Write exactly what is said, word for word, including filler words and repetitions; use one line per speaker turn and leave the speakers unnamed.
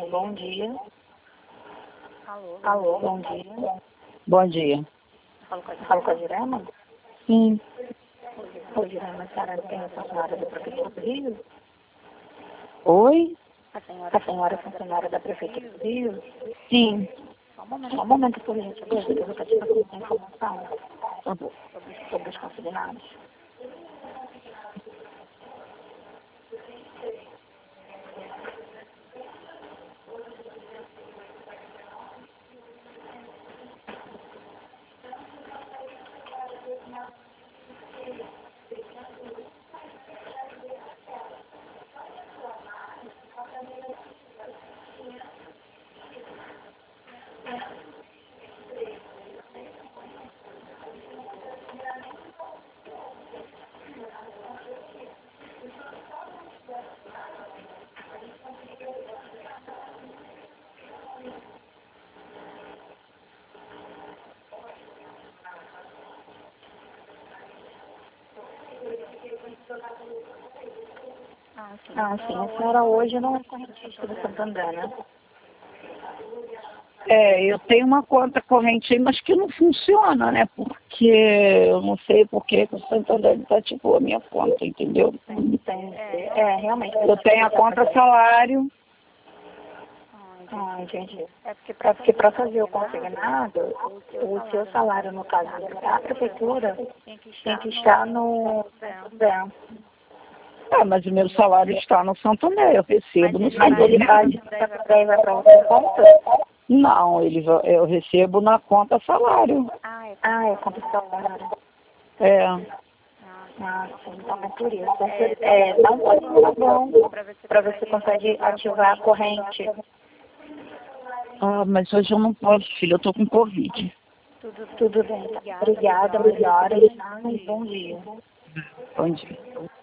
Bom dia.
Alô?
Alô, bom dia.
Bom dia.
Falo com a, falo com a Direma?
Sim.
Oi, Direma, a senhora tem a funcionária da Prefeitura do Rio?
Oi?
A senhora, a senhora é funcionária da Prefeitura do Rio?
Sim.
Só um momento, só um momento, por gentileza, que eu vou estar te passando a informação
Tá bom.
sobre, sobre os consignados.
Ah, sim.
Ah, sim, a senhora hoje não é correntista do Santander, né?
É, eu tenho uma conta corrente aí, mas que não funciona, né? Porque eu não sei por que que o Santander desativou a minha conta, entendeu?
Tem, é, realmente.
Eu tenho a conta salário.
Ah,
Ah, entendi.
É porque
É porque
para
para fazer o consignado, o seu salário, no caso da prefeitura,
tem que
tem que
estar
estar no Santander.
Ah, mas o meu salário está no Santander, eu recebo no
Mas ele vai,
Santander.
vai, vai para outra conta?
Não, ele, va- eu recebo na conta salário.
Ah, é.
Ah, é conta salário.
É.
Ah, sim, então é por isso. É, dá um pouquinho tá bom para ver se consegue ativar a corrente.
Ah, mas hoje eu não posso, filho, eu tô com Covid.
Tudo,
Tudo bem. Obrigada, melhoras. Bom dia.
Bom dia.